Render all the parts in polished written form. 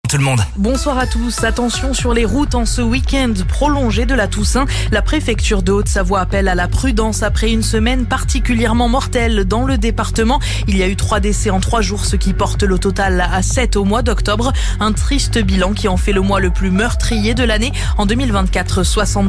Tout le monde. Bonsoir à tous. Attention sur les routes en ce week-end prolongé de la Toussaint. La préfecture de Haute-Savoie appelle à la prudence après une semaine particulièrement mortelle dans le département. Il y a eu 3 décès en 3 jours, ce qui porte le total à 7 au mois d'octobre. Un triste bilan qui en fait le mois le plus meurtrier de l'année. En 2024,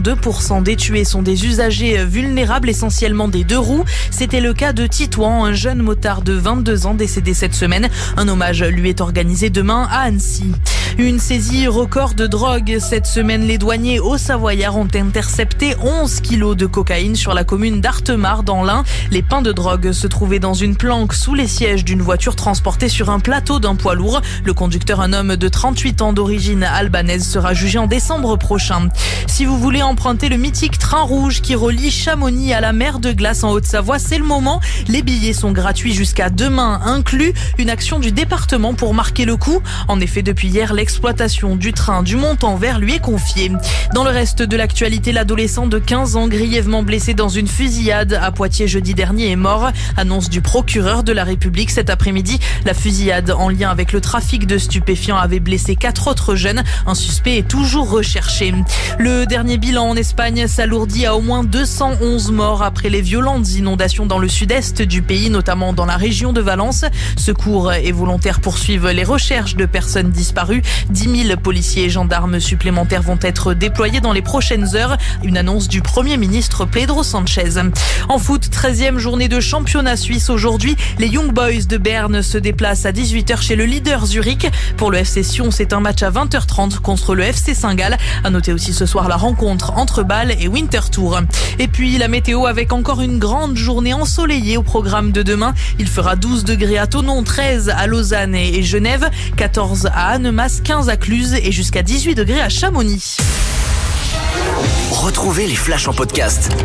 62% des tués sont des usagers vulnérables, essentiellement des 2 roues. C'était le cas de Titouan, un jeune motard de 22 ans décédé cette semaine. Un hommage lui est organisé demain à Annecy. Une saisie record de drogue. Cette semaine, les douaniers haut-savoyards ont intercepté 11 kilos de cocaïne sur la commune d'Artemar dans l'Ain. Les pains de drogue se trouvaient dans une planque sous les sièges d'une voiture transportée sur un plateau d'un poids lourd. Le conducteur, un homme de 38 ans d'origine albanaise, sera jugé en décembre prochain. Si vous voulez emprunter le mythique train rouge qui relie Chamonix à la mer de Glace en Haute-Savoie, c'est le moment. Les billets sont gratuits jusqu'à demain inclus. Une action du département pour marquer le coup. En effet, depuis hier, l'exploitation du train du Montanvert lui est confiée. Dans le reste de l'actualité, l'adolescent de 15 ans grièvement blessé dans une fusillade à Poitiers jeudi dernier est mort. Annonce du procureur de la République cet après-midi. La fusillade en lien avec le trafic de stupéfiants avait blessé 4 autres jeunes. Un suspect est toujours recherché. Le dernier bilan en Espagne s'alourdit à au moins 211 morts après les violentes inondations dans le sud-est du pays, notamment dans la région de Valence. Secours et volontaires poursuivent les recherches de personnes disparues. 10 000 policiers et gendarmes supplémentaires vont être déployés dans les prochaines heures. Une annonce du Premier ministre Pedro Sanchez. En foot, 13e journée de championnat suisse aujourd'hui. Les Young Boys de Berne se déplacent à 18h chez le leader Zurich. Pour le FC Sion, c'est un match à 20h30 contre le FC Saint-Gall. À noter aussi ce soir la rencontre entre Bâle et Winterthur. Et puis la météo avec encore une grande journée ensoleillée au programme de demain. Il fera 12 degrés à Thonon, 13 à Lausanne et Genève, 14 à Annemasse, 15 à Cluse et jusqu'à 18 degrés à Chamonix. Retrouvez les flashs en podcast